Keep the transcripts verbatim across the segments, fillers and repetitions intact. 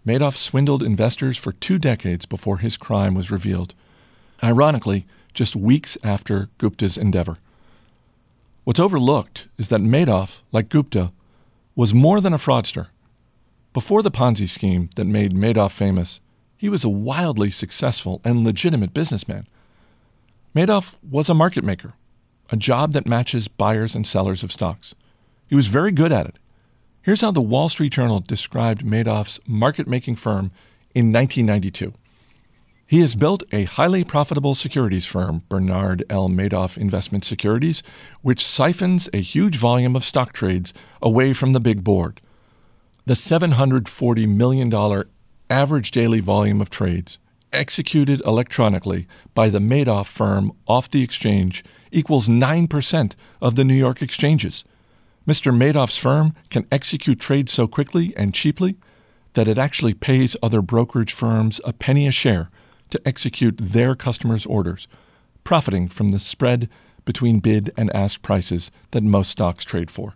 Madoff swindled investors for two decades before his crime was revealed. Ironically, just weeks after Gupta's endeavor. What's overlooked is that Madoff, like Gupta, was more than a fraudster. Before the Ponzi scheme that made Madoff famous, he was a wildly successful and legitimate businessman. Madoff was a market maker, a job that matches buyers and sellers of stocks. He was very good at it. Here's how the Wall Street Journal described Madoff's market-making firm in nineteen ninety-two. He has built a highly profitable securities firm, Bernard L. Madoff Investment Securities, which siphons a huge volume of stock trades away from the big board. The seven hundred forty million dollars average daily volume of trades executed electronically by the Madoff firm off the exchange equals nine percent of the New York exchanges. Mister Madoff's firm can execute trades so quickly and cheaply that it actually pays other brokerage firms a penny a share to execute their customers' orders, profiting from the spread between bid and ask prices that most stocks trade for.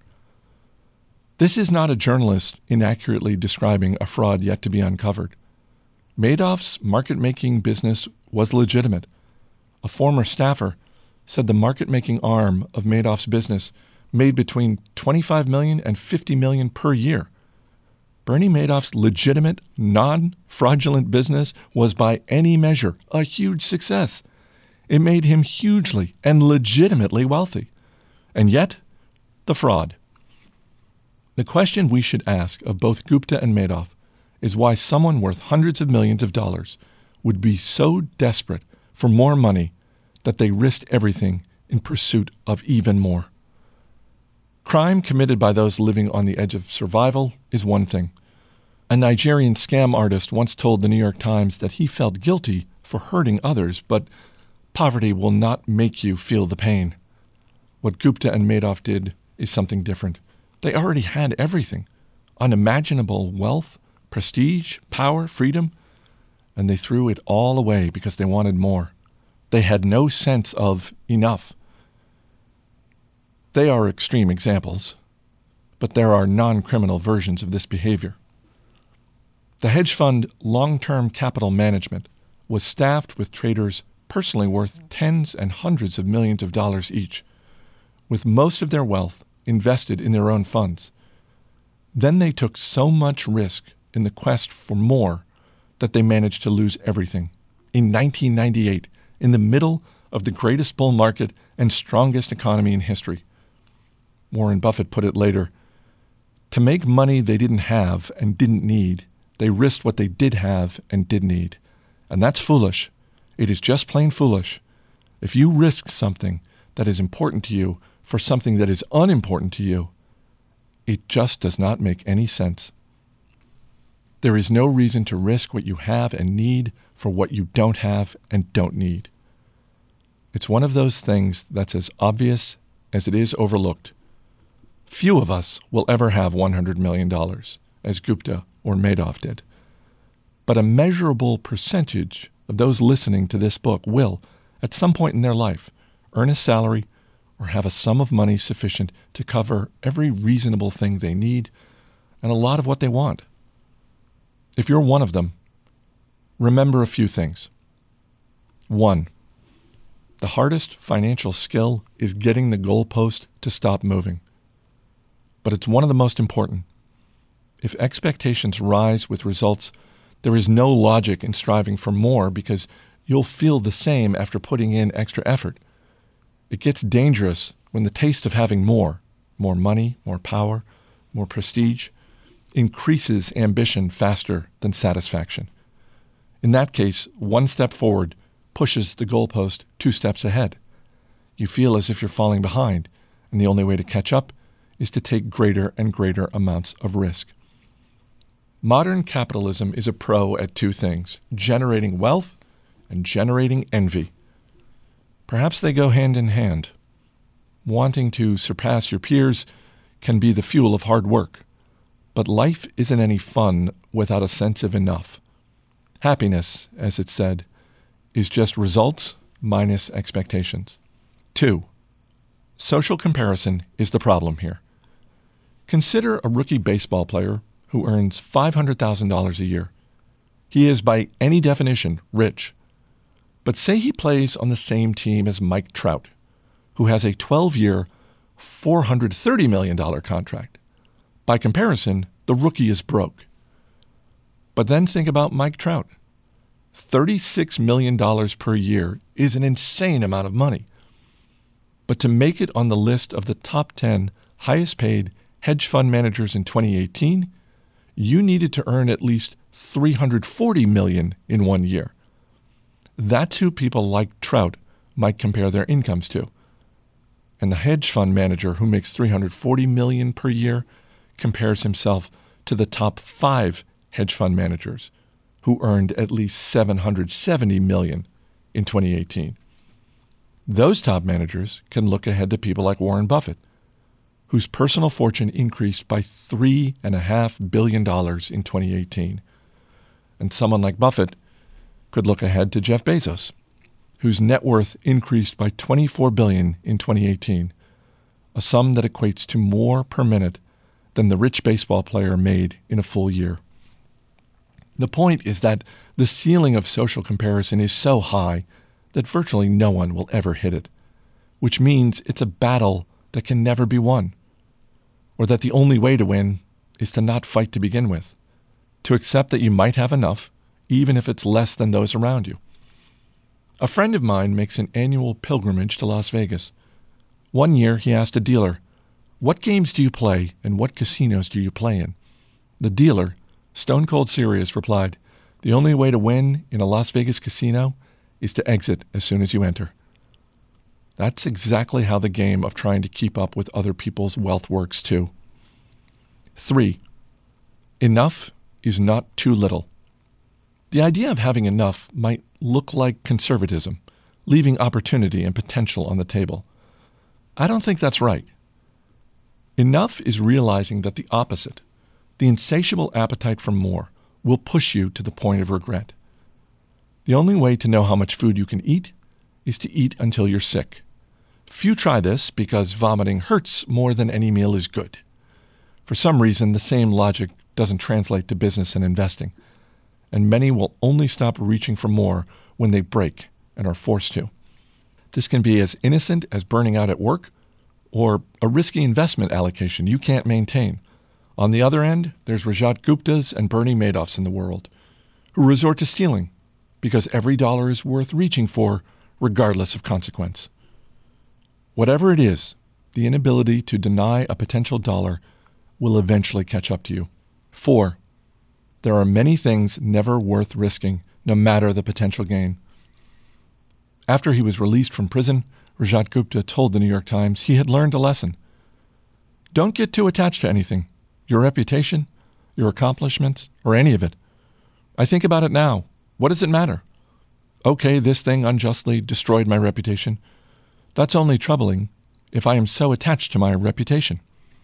This is not a journalist inaccurately describing a fraud yet to be uncovered. Madoff's market-making business was legitimate. A former staffer said the market-making arm of Madoff's business made between twenty-five million dollars and fifty million dollars per year. Bernie Madoff's legitimate, non-fraudulent business was by any measure a huge success. It made him hugely and legitimately wealthy. And yet, the fraud. The question we should ask of both Gupta and Madoff is why someone worth hundreds of millions of dollars would be so desperate for more money that they risked everything in pursuit of even more. Crime committed by those living on the edge of survival is one thing. A Nigerian scam artist once told the New York Times that he felt guilty for hurting others, but poverty will not make you feel the pain. What Gupta and Madoff did is something different. They already had everything. Unimaginable wealth, prestige, power, freedom, and they threw it all away because they wanted more. They had no sense of enough. They are extreme examples, but there are non-criminal versions of this behavior. The hedge fund Long-Term Capital Management was staffed with traders personally worth tens and hundreds of millions of dollars each, with most of their wealth invested in their own funds. Then they took so much risk in the quest for more that they managed to lose everything. In nineteen ninety-eight, in the middle of the greatest bull market and strongest economy in history. Warren Buffett put it later, to make money they didn't have and didn't need, they risked what they did have and did need. And that's foolish. It is just plain foolish. If you risk something that is important to you for something that is unimportant to you, it just does not make any sense. There is no reason to risk what you have and need for what you don't have and don't need. It's one of those things that's as obvious as it is overlooked. Few of us will ever have one hundred million dollars, as Gupta or Madoff did. But a measurable percentage of those listening to this book will, at some point in their life, earn a salary or have a sum of money sufficient to cover every reasonable thing they need and a lot of what they want. If you're one of them, remember a few things. One, the hardest financial skill is getting the goalpost to stop moving. But it's one of the most important. If expectations rise with results, there is no logic in striving for more because you'll feel the same after putting in extra effort. It gets dangerous when the taste of having more, more money, more power, more prestige, increases ambition faster than satisfaction. In that case, one step forward pushes the goalpost two steps ahead. You feel as if you're falling behind, and the only way to catch up is to take greater and greater amounts of risk. Modern capitalism is a pro at two things, generating wealth and generating envy. Perhaps they go hand in hand. Wanting to surpass your peers can be the fuel of hard work, but life isn't any fun without a sense of enough. Happiness, as it's said, is just results minus expectations. Two, social comparison is the problem here. Consider a rookie baseball player who earns five hundred thousand dollars a year. He is by any definition rich. But say he plays on the same team as Mike Trout, who has a twelve-year, four hundred thirty million dollars contract. By comparison, the rookie is broke. But then think about Mike Trout. thirty-six million dollars per year is an insane amount of money. But to make it on the list of the top ten highest paid hedge fund managers in twenty eighteen, you needed to earn at least three hundred forty million dollars in one year. That's who people like Trout might compare their incomes to. And the hedge fund manager who makes three hundred forty million dollars per year compares himself to the top five hedge fund managers who earned at least seven hundred seventy million dollars in twenty eighteen. Those top managers can look ahead to people like Warren Buffett, whose personal fortune increased by three point five billion dollars in twenty eighteen. And someone like Buffett could look ahead to Jeff Bezos, whose net worth increased by twenty-four billion dollars in twenty eighteen, a sum that equates to more per minute than the rich baseball player made in a full year. The point is that the ceiling of social comparison is so high that virtually no one will ever hit it, which means it's a battle that can never be won, or that the only way to win is to not fight to begin with, to accept that you might have enough, even if it's less than those around you. A friend of mine makes an annual pilgrimage to Las Vegas. One year he asked a dealer, "What games do you play and what casinos do you play in?" The dealer, stone cold serious, replied, "The only way to win in a Las Vegas casino is to exit as soon as you enter." That's exactly how the game of trying to keep up with other people's wealth works too. Three, enough is not too little. The idea of having enough might look like conservatism, leaving opportunity and potential on the table. I don't think that's right. Enough is realizing that the opposite, the insatiable appetite for more, will push you to the point of regret. The only way to know how much food you can eat is to eat until you're sick. Few try this because vomiting hurts more than any meal is good. For some reason, the same logic doesn't translate to business and investing, and many will only stop reaching for more when they break and are forced to. This can be as innocent as burning out at work or a risky investment allocation you can't maintain. On the other end, there's Rajat Guptas and Bernie Madoffs in the world, who resort to stealing because every dollar is worth reaching for, regardless of consequence. Whatever it is, the inability to deny a potential dollar will eventually catch up to you. Four, there are many things never worth risking, no matter the potential gain. After he was released from prison, Rajat Gupta told the New York Times he had learned a lesson. Don't get too attached to anything, your reputation, your accomplishments, or any of it. I think about it now. What does it matter? Okay, this thing unjustly destroyed my reputation. That's only troubling if I am so attached to my reputation.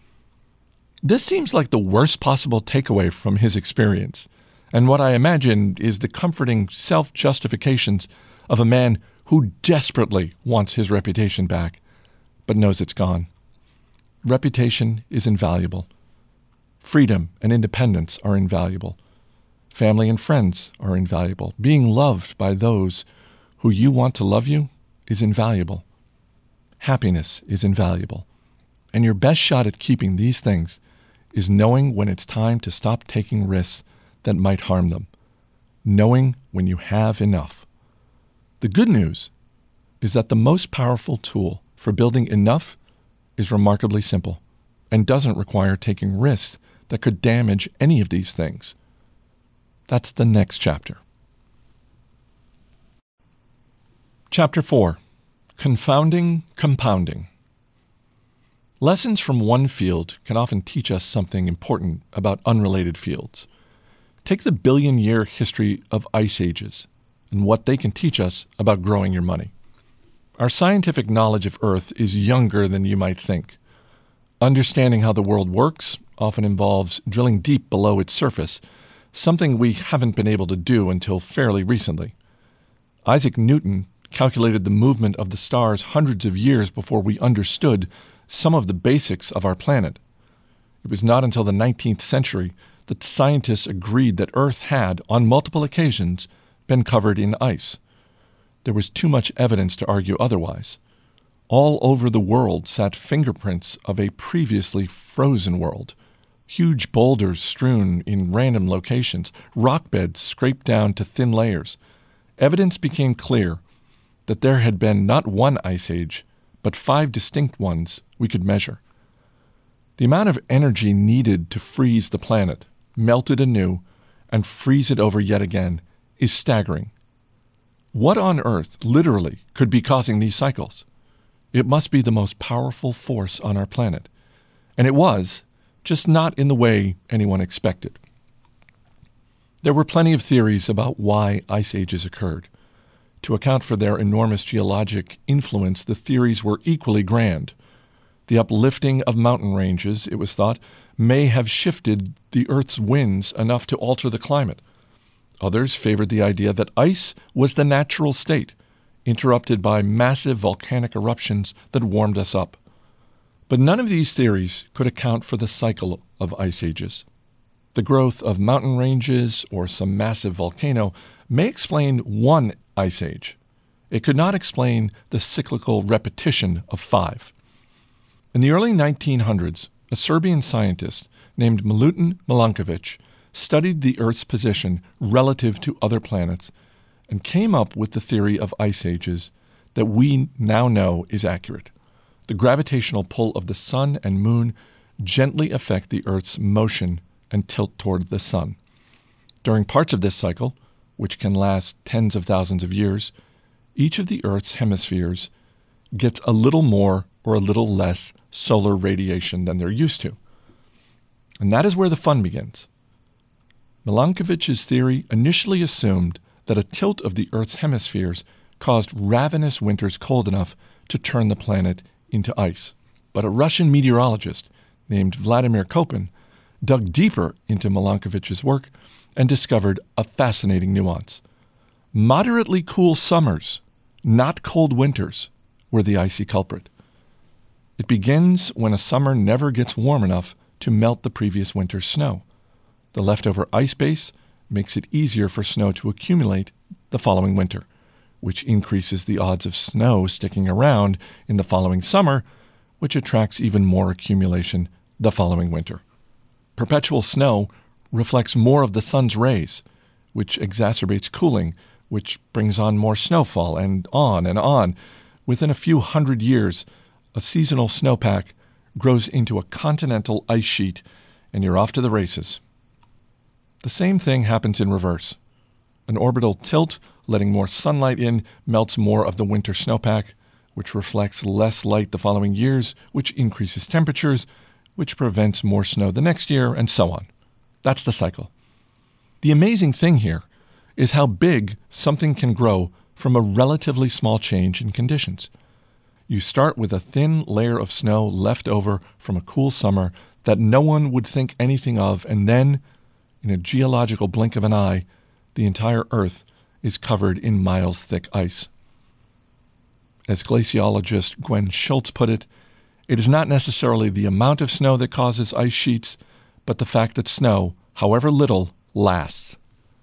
This seems like the worst possible takeaway from his experience, and what I imagine is the comforting self-justifications of a man who desperately wants his reputation back, but knows it's gone. Reputation is invaluable. Freedom and independence are invaluable. Family and friends are invaluable. Being loved by those who you want to love you is invaluable. Happiness is invaluable. And your best shot at keeping these things is knowing when it's time to stop taking risks that might harm them. Knowing when you have enough. The good news is that the most powerful tool for building enough is remarkably simple and doesn't require taking risks that could damage any of these things. That's the next chapter. Chapter four. Confounding Compounding. Lessons from one field can often teach us something important about unrelated fields. Take the billion-year history of ice ages and what they can teach us about growing your money. Our scientific knowledge of Earth is younger than you might think. Understanding how the world works often involves drilling deep below its surface, something we haven't been able to do until fairly recently. Isaac Newton calculated the movement of the stars hundreds of years before we understood some of the basics of our planet. It was not until the nineteenth century that scientists agreed that Earth had, on multiple occasions, been covered in ice. There was too much evidence to argue otherwise. All over the world sat fingerprints of a previously frozen world. Huge boulders strewn in random locations, rock beds scraped down to thin layers. Evidence became clear that there had been not one ice age, but five distinct ones we could measure. The amount of energy needed to freeze the planet, melt it anew, and freeze it over yet again is staggering. What on earth, literally, could be causing these cycles? It must be the most powerful force on our planet. And it was, just not in the way anyone expected. There were plenty of theories about why ice ages occurred. To account for their enormous geologic influence, the theories were equally grand. The uplifting of mountain ranges, it was thought, may have shifted the Earth's winds enough to alter the climate. Others favored the idea that ice was the natural state, interrupted by massive volcanic eruptions that warmed us up. But none of these theories could account for the cycle of ice ages. The growth of mountain ranges or some massive volcano may explain one ice age. It could not explain the cyclical repetition of five. In the early nineteen hundreds, a Serbian scientist named Milutin Milankovic studied the Earth's position relative to other planets and came up with the theory of ice ages that we now know is accurate. The gravitational pull of the sun and moon gently affect the Earth's motion and tilt toward the sun. During parts of this cycle, which can last tens of thousands of years, each of the Earth's hemispheres gets a little more or a little less solar radiation than they're used to. And that is where the fun begins. Milankovic's theory initially assumed that a tilt of the Earth's hemispheres caused ravenous winters cold enough to turn the planet into ice. But a Russian meteorologist named Vladimir Kopin dug deeper into Milankovic's work and discovered a fascinating nuance. Moderately cool summers, not cold winters, were the icy culprit. It begins when a summer never gets warm enough to melt the previous winter's snow. The leftover ice base makes it easier for snow to accumulate the following winter, which increases the odds of snow sticking around in the following summer, which attracts even more accumulation the following winter. Perpetual snow reflects more of the sun's rays, which exacerbates cooling, which brings on more snowfall, and on and on. Within a few hundred years, a seasonal snowpack grows into a continental ice sheet, and you're off to the races. The same thing happens in reverse. An orbital tilt, letting more sunlight in, melts more of the winter snowpack, which reflects less light the following years, which increases temperatures, which prevents more snow the next year, and so on. That's the cycle. The amazing thing here is how big something can grow from a relatively small change in conditions. You start with a thin layer of snow left over from a cool summer that no one would think anything of, and then, in a geological blink of an eye, the entire Earth is covered in miles-thick ice. As glaciologist Gwen Schultz put it, it is not necessarily the amount of snow that causes ice sheets, but the fact that snow, however little, lasts.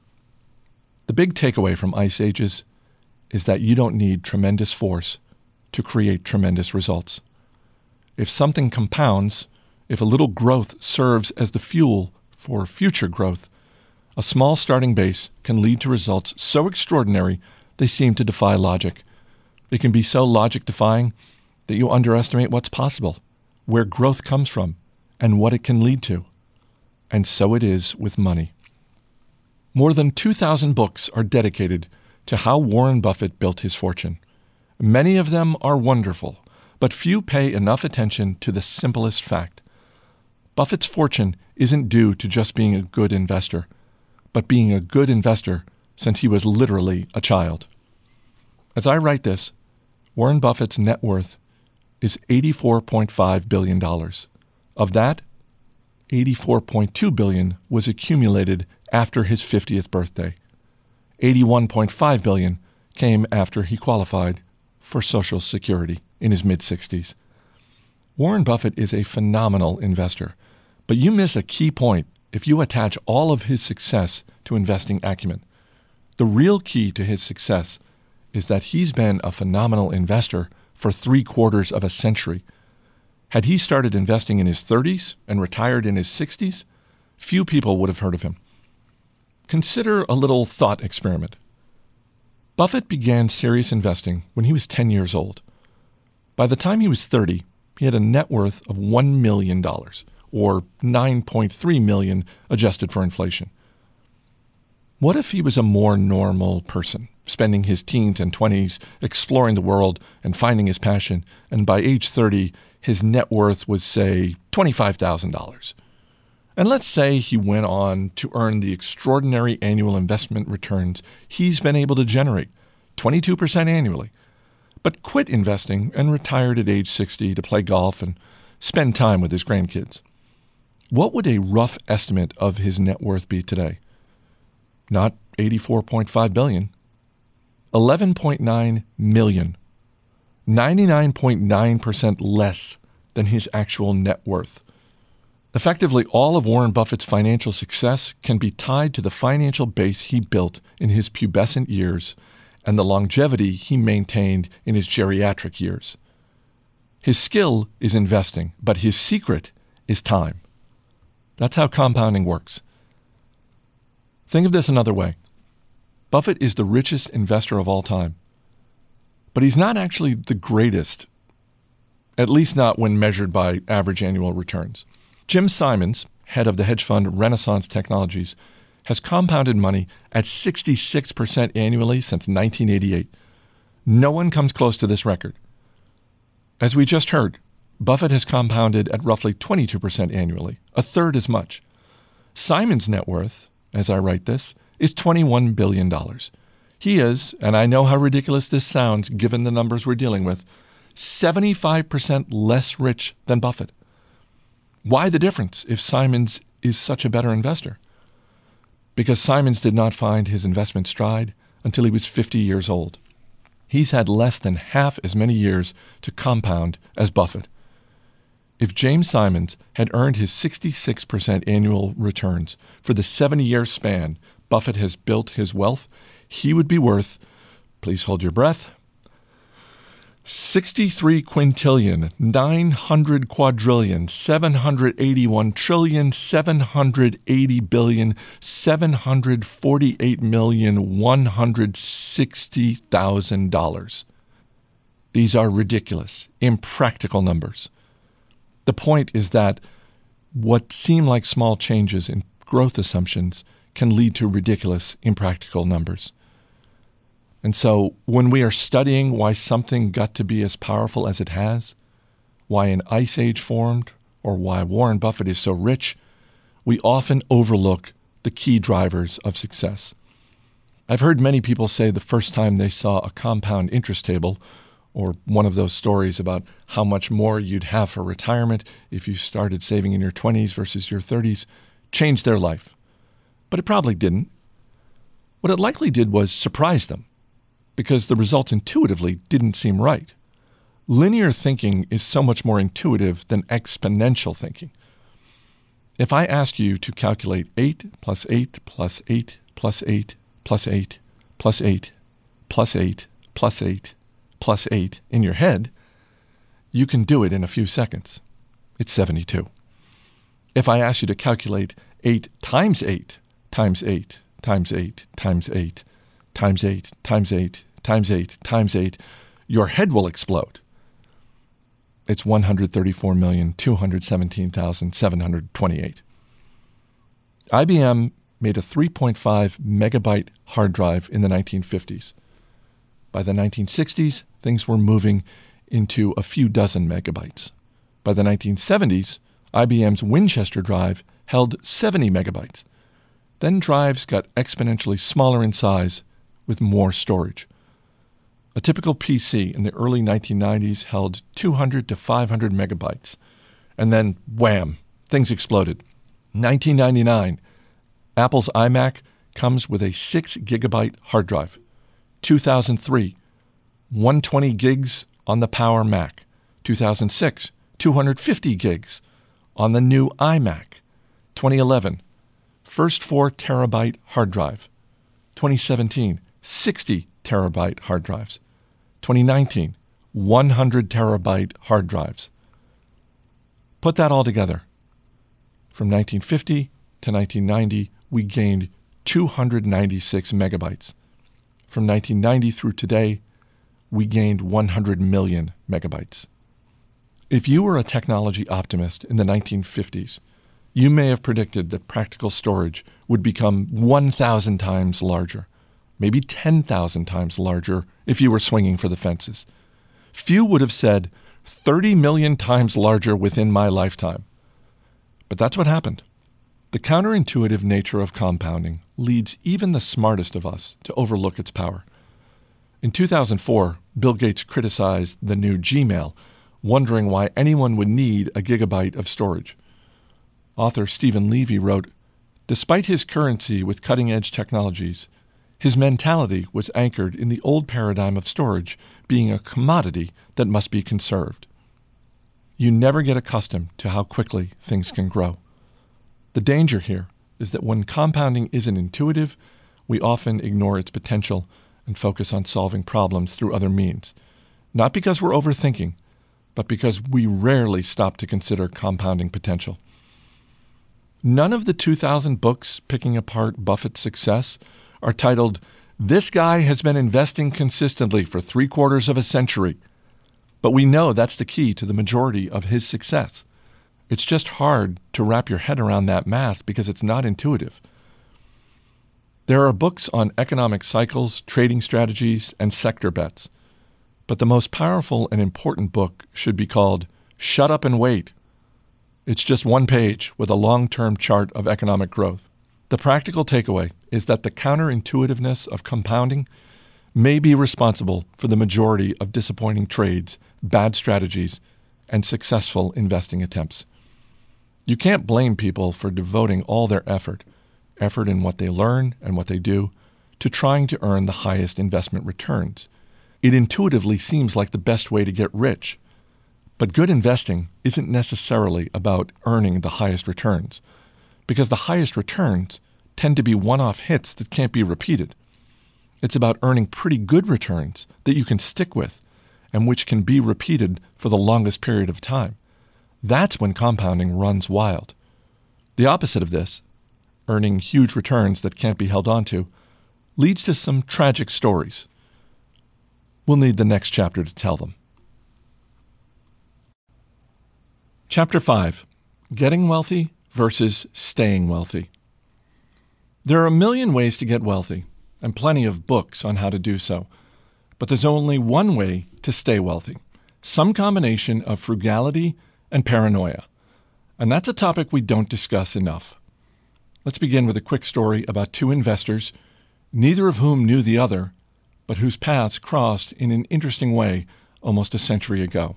The big takeaway from ice ages is that you don't need tremendous force to create tremendous results. If something compounds, if a little growth serves as the fuel for future growth, a small starting base can lead to results so extraordinary they seem to defy logic. It can be so logic-defying that you underestimate what's possible, where growth comes from, and what it can lead to. And so it is with money. More than two thousand books are dedicated to how Warren Buffett built his fortune. Many of them are wonderful, but few pay enough attention to the simplest fact. Buffett's fortune isn't due to just being a good investor, but being a good investor since he was literally a child. As I write this, Warren Buffett's net worth is eighty-four point five billion dollars. Of that, eighty-four point two billion dollars was accumulated after his fiftieth birthday. eighty-one point five billion dollars came after he qualified for Social Security in his mid-sixties. Warren Buffett is a phenomenal investor, but you miss a key point if you attach all of his success to investing acumen. The real key to his success is that he's been a phenomenal investor for three quarters of a century. Had he started investing in his thirties and retired in his sixties, few people would have heard of him. Consider a little thought experiment. Buffett began serious investing when he was ten years old. By the time he was thirty, he had a net worth of one million dollars, or nine point three million dollars adjusted for inflation. What if he was a more normal person, spending his teens and twenties exploring the world and finding his passion, and by age thirty, his net worth was, say, twenty-five thousand dollars? And let's say he went on to earn the extraordinary annual investment returns he's been able to generate, twenty-two percent annually, but quit investing and retired at age sixty to play golf and spend time with his grandkids. What would a rough estimate of his net worth be today? Not eighty-four point five billion dollars, eleven point nine million dollars, ninety-nine point nine percent less than his actual net worth. Effectively, all of Warren Buffett's financial success can be tied to the financial base he built in his pubescent years and the longevity he maintained in his geriatric years. His skill is investing, but his secret is time. That's how compounding works. Think of this another way. Buffett is the richest investor of all time, but he's not actually the greatest, at least not when measured by average annual returns. Jim Simons, head of the hedge fund Renaissance Technologies, has compounded money at sixty-six percent annually since nineteen eighty-eight. No one comes close to this record. As we just heard, Buffett has compounded at roughly twenty-two percent annually, a third as much. Simons' net worth, as I write this, is twenty-one billion dollars. He is, and I know how ridiculous this sounds given the numbers we're dealing with, seventy-five percent less rich than Buffett. Why the difference if Simons is such a better investor? Because Simons did not find his investment stride until he was fifty years old. He's had less than half as many years to compound as Buffett. If James Simons had earned his sixty-six percent annual returns for the seventy-year span Buffett has built his wealth, he would be worth, please hold your breath, sixty-three quintillion, nine hundred quadrillion, seven hundred eighty-one trillion, seven hundred eighty billion, seven hundred forty-eight million, one hundred sixty thousand dollars. These are ridiculous, impractical numbers. The point is that what seem like small changes in growth assumptions can lead to ridiculous, impractical numbers. And so when we are studying why something got to be as powerful as it has, why an ice age formed, or why Warren Buffett is so rich, we often overlook the key drivers of success. I've heard many people say the first time they saw a compound interest table, or one of those stories about how much more you'd have for retirement if you started saving in your twenties versus your thirties, changed their life. But it probably didn't. What it likely did was surprise them, because the results intuitively didn't seem right. Linear thinking is so much more intuitive than exponential thinking. If I ask you to calculate eight plus eight plus eight plus eight plus eight plus eight plus eight plus eight plus eight in your head, you can do it in a few seconds. It's seventy-two. If I ask you to calculate eight times eight times eight times eight times eight times eight times eight times eight times eight, your head will explode. It's one hundred thirty-four million, two hundred seventeen thousand, seven hundred twenty-eight. I B M made a three point five megabyte hard drive in the nineteen fifties. By the nineteen sixties, things were moving into a few dozen megabytes. By the nineteen seventies, I B M's Winchester drive held seventy megabytes. Then drives got exponentially smaller in size with more storage. A typical P C in the early nineteen nineties held two hundred to five hundred megabytes. And then, wham, things exploded. nineteen ninety-nine, Apple's iMac comes with a six gigabyte hard drive. two thousand three, one hundred twenty gigs on the Power Mac. two thousand six, two hundred fifty gigs on the new iMac. twenty eleven, first four terabyte hard drive. twenty seventeen, sixty terabyte hard drives. twenty nineteen, one hundred terabyte hard drives. Put that all together. From nineteen fifty to nineteen ninety, we gained two hundred ninety-six megabytes. From nineteen ninety through today, we gained one hundred million megabytes. If you were a technology optimist in the nineteen fifties, you may have predicted that practical storage would become one thousand times larger, maybe ten thousand times larger if you were swinging for the fences. Few would have said thirty million times larger within my lifetime. But that's what happened. The counterintuitive nature of compounding leads even the smartest of us to overlook its power. In two thousand four, Bill Gates criticized the new Gmail, wondering why anyone would need a gigabyte of storage. Author Stephen Levy wrote, "Despite his currency with cutting-edge technologies, his mentality was anchored in the old paradigm of storage being a commodity that must be conserved." You never get accustomed to how quickly things can grow. The danger here is that when compounding isn't intuitive, we often ignore its potential and focus on solving problems through other means. Not because we're overthinking, but because we rarely stop to consider compounding potential. None of the two thousand books picking apart Buffett's success are titled, "This guy has been investing consistently for three quarters of a century." But we know that's the key to the majority of his success. It's just hard to wrap your head around that math because it's not intuitive. There are books on economic cycles, trading strategies, and sector bets. But the most powerful and important book should be called Shut Up and Wait. It's just one page with a long-term chart of economic growth. The practical takeaway is that the counterintuitiveness of compounding may be responsible for the majority of disappointing trades, bad strategies, and successful investing attempts. You can't blame people for devoting all their effort, effort in what they learn and what they do, to trying to earn the highest investment returns. It intuitively seems like the best way to get rich. But good investing isn't necessarily about earning the highest returns, because the highest returns tend to be one-off hits that can't be repeated. It's about earning pretty good returns that you can stick with and which can be repeated for the longest period of time. That's when compounding runs wild. The opposite of this, earning huge returns that can't be held onto, leads to some tragic stories. We'll need the next chapter to tell them. Chapter five. Getting wealthy versus staying wealthy. There are a million ways to get wealthy, and plenty of books on how to do so. But there's only one way to stay wealthy, some combination of frugality and paranoia. And that's a topic we don't discuss enough. Let's begin with a quick story about two investors, neither of whom knew the other, but whose paths crossed in an interesting way almost a century ago.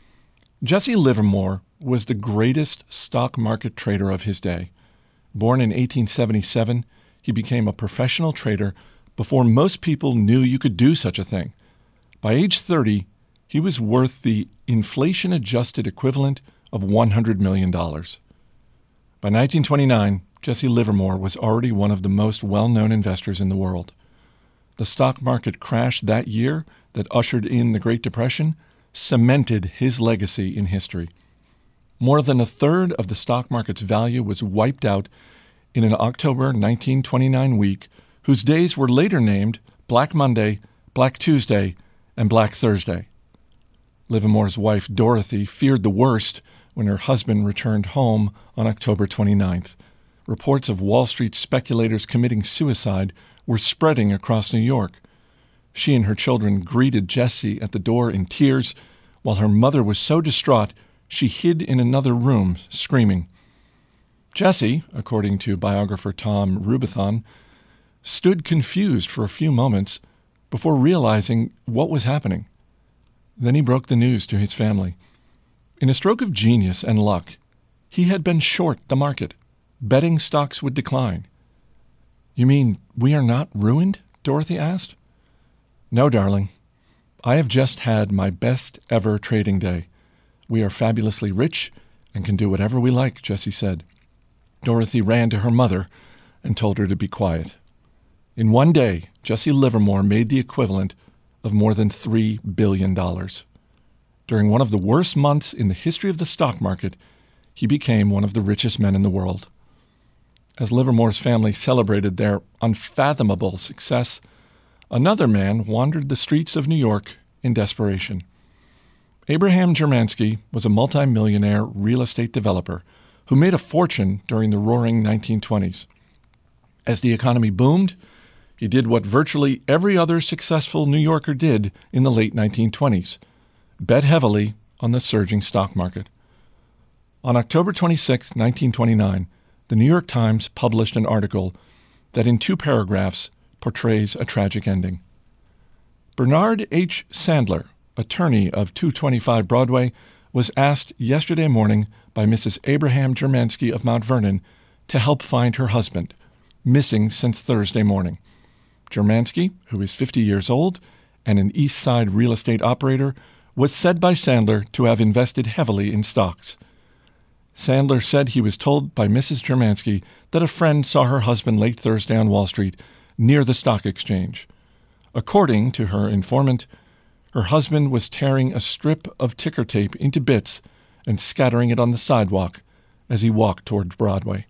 Jesse Livermore was the greatest stock market trader of his day. Born in eighteen seventy-seven, he became a professional trader before most people knew you could do such a thing. By age thirty, he was worth the inflation-adjusted equivalent of one hundred million dollars. By nineteen twenty-nine, Jesse Livermore was already one of the most well-known investors in the world. The stock market crash that year that ushered in the Great Depression cemented his legacy in history. More than a third of the stock market's value was wiped out in an October nineteen twenty-nine week whose days were later named Black Monday, Black Tuesday, and Black Thursday. Livermore's wife Dorothy feared the worst when her husband returned home on October twenty-ninth. Reports of Wall Street speculators committing suicide were spreading across New York. She and her children greeted Jesse at the door in tears, while her mother was so distraught she hid in another room, screaming. Jesse, according to biographer Tom Rubathon, stood confused for a few moments before realizing what was happening. Then he broke the news to his family. In a stroke of genius and luck, he had been short the market, betting stocks would decline. "You mean we are not ruined?" Dorothy asked. "No, darling. I have just had my best ever trading day. We are fabulously rich and can do whatever we like," Jesse said. Dorothy ran to her mother, and told her to be quiet. In one day, Jesse Livermore made the equivalent of more than three billion dollars. During one of the worst months in the history of the stock market, he became one of the richest men in the world. As Livermore's family celebrated their unfathomable success, another man wandered the streets of New York in desperation. Abraham Germansky was a multimillionaire real estate developer who made a fortune during the roaring nineteen twenties. As the economy boomed, he did what virtually every other successful New Yorker did in the late nineteen twenties, bet heavily on the surging stock market. On October twenty-sixth, nineteen twenty-nine, the New York Times published an article that in two paragraphs portrays a tragic ending. Bernard H. Sandler, attorney of two twenty-five Broadway, was asked yesterday morning by Missus Abraham Germansky of Mount Vernon to help find her husband, missing since Thursday morning. Germansky, who is fifty years old and an East Side real estate operator, was said by Sandler to have invested heavily in stocks. Sandler said he was told by Missus Germansky that a friend saw her husband late Thursday on Wall Street near the stock exchange. According to her informant, her husband was tearing a strip of ticker tape into bits and scattering it on the sidewalk as he walked toward Broadway.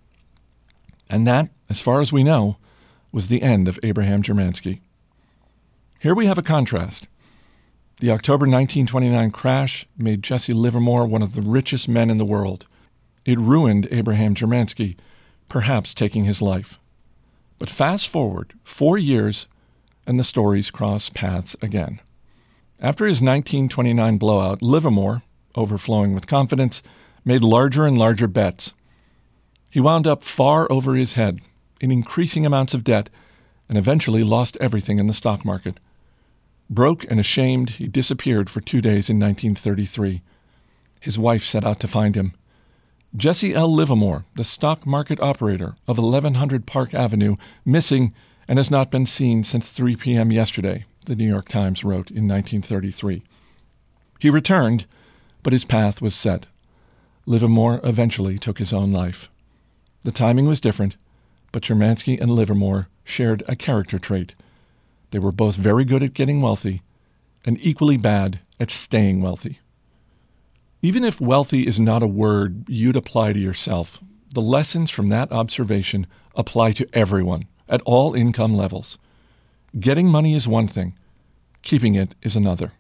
And that, as far as we know, was the end of Abraham Germansky. Here we have a contrast. The October nineteen twenty-nine crash made Jesse Livermore one of the richest men in the world. It ruined Abraham Germansky, perhaps taking his life. But fast forward four years, and the stories cross paths again. After his nineteen twenty-nine blowout, Livermore, overflowing with confidence, made larger and larger bets. He wound up far over his head, in increasing amounts of debt, and eventually lost everything in the stock market. Broke and ashamed, he disappeared for two days in nineteen thirty-three. His wife set out to find him. Jesse L. Livermore, the stock market operator of eleven hundred Park Avenue, missing and has not been seen since three p.m. yesterday, the New York Times wrote in nineteen thirty-three. He returned, but his path was set. Livermore eventually took his own life. The timing was different, but Germansky and Livermore shared a character trait. They were both very good at getting wealthy and equally bad at staying wealthy. Even if wealthy is not a word you'd apply to yourself, the lessons from that observation apply to everyone at all income levels. Getting money is one thing, keeping it is another.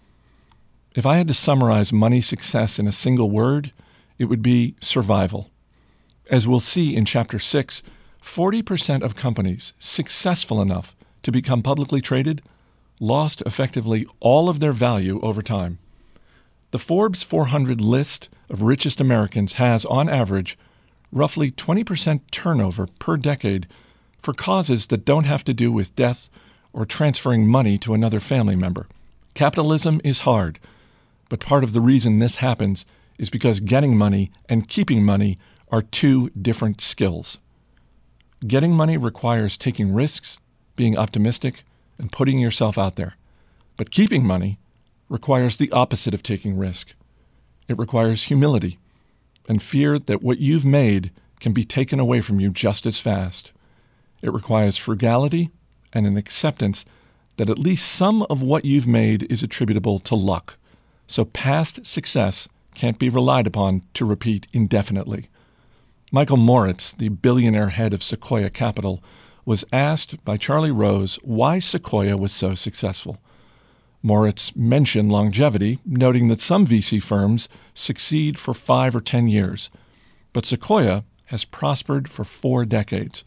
If I had to summarize money success in a single word, it would be survival. As we'll see in Chapter six, forty percent of companies successful enough to become publicly traded lost effectively all of their value over time. The Forbes four hundred list of richest Americans has, on average, roughly twenty percent turnover per decade for causes that don't have to do with death or transferring money to another family member. Capitalism is hard, but part of the reason this happens is because getting money and keeping money are two different skills. Getting money requires taking risks, being optimistic, and putting yourself out there. But keeping money requires the opposite of taking risk. It requires humility and fear that what you've made can be taken away from you just as fast. It requires frugality and an acceptance that at least some of what you've made is attributable to luck. So past success can't be relied upon to repeat indefinitely. Michael Moritz, the billionaire head of Sequoia Capital, was asked by Charlie Rose why Sequoia was so successful. Moritz mentioned longevity, noting that some V C firms succeed for five or ten years, but Sequoia has prospered for four decades.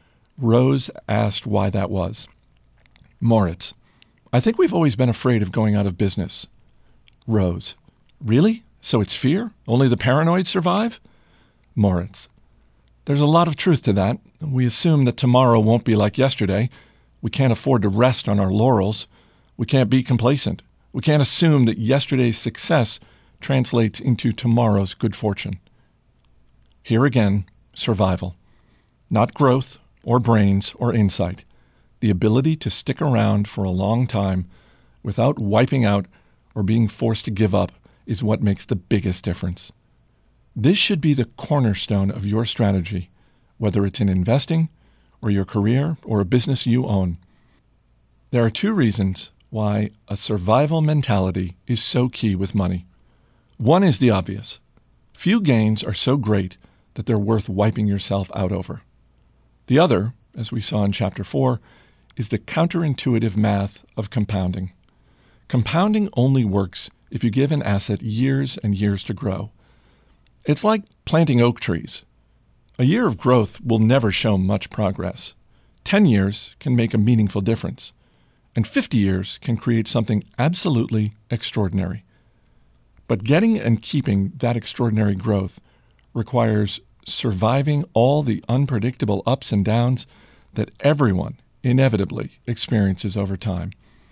Rose asked why that was. Moritz: I think we've always been afraid of going out of business. Rose: Really? So it's fear? Only the paranoid survive? Moritz: There's a lot of truth to that. We assume that tomorrow won't be like yesterday. We can't afford to rest on our laurels. We can't be complacent. We can't assume that yesterday's success translates into tomorrow's good fortune. Here again, survival. Not growth or brains or insight. The ability to stick around for a long time without wiping out or being forced to give up is what makes the biggest difference. This should be the cornerstone of your strategy, whether it's in investing, or your career, or a business you own. There are two reasons why a survival mentality is so key with money. One is the obvious. Few gains are so great that they're worth wiping yourself out over. The other, as we saw in chapter four, is the counterintuitive math of compounding. Compounding only works if you give an asset years and years to grow. It's like planting oak trees. A year of growth will never show much progress. Ten years can make a meaningful difference, and fifty years can create something absolutely extraordinary. But getting and keeping that extraordinary growth requires surviving all the unpredictable ups and downs that everyone inevitably experiences over time.